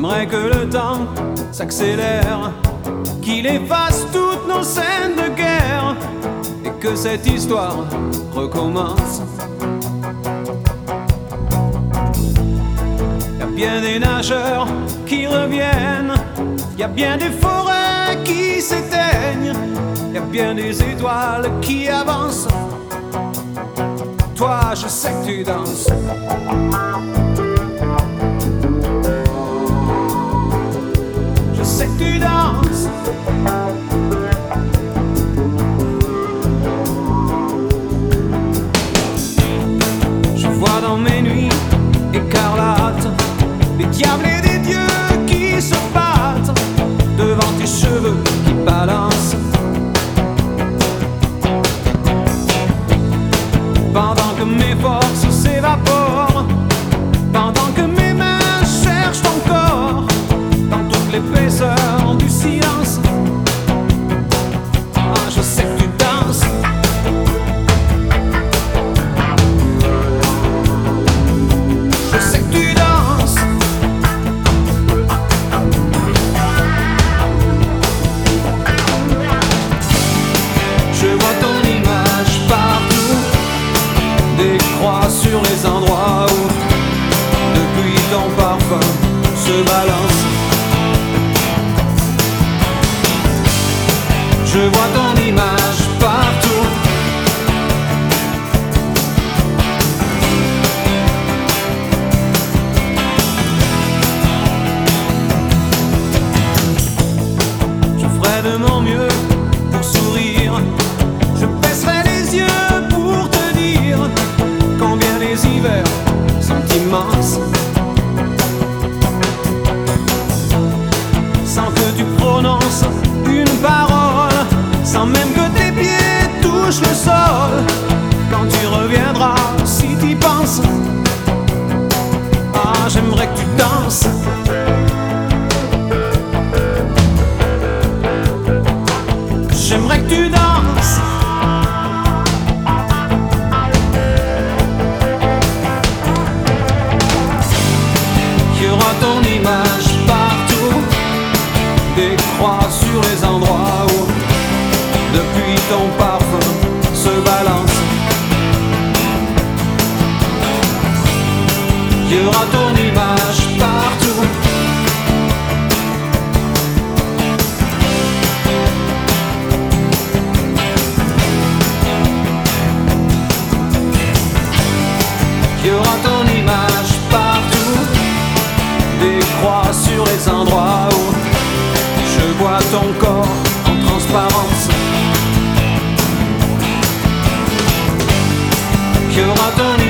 J'aimerais que le temps s'accélère, qu'il efface toutes nos scènes de guerre et que cette histoire recommence. Y a bien des nageurs qui reviennent, y a bien des forêts qui s'éteignent, y a bien des étoiles qui avancent. Toi, je sais que tu danses. Je sais que tu danses. Je vois dans mes nuits écarlates des diables et des dieux qui se battent devant tes cheveux qui balancent. Pendant que mes forces s'évaporent, pendant que mes mains cherchent ton corps dans toute l'épaisseur du silence. Ah, je sais que tu danses. Je sais que tu danses. Je vois ton image partout, des croix sur les endroits où depuis ton parfum se balance. Je vois ton image partout. Je ferai de mon mieux pour sourire, je baisserai les yeux pour te dire combien les hivers sont immenses. Sans que tu prononces une parole, sans même que tes pieds touchent le sol. Quand tu reviendras, si t'y penses, ah, j'aimerais que tu danses. J'aimerais que tu danses. Il y aura ton image partout, des croix sur les endroits où depuis ton parfum se balance. Il y aura ton image partout. Il y aura ton image partout, des croix sur les endroits où je vois ton corps en transparence. Il y aura ton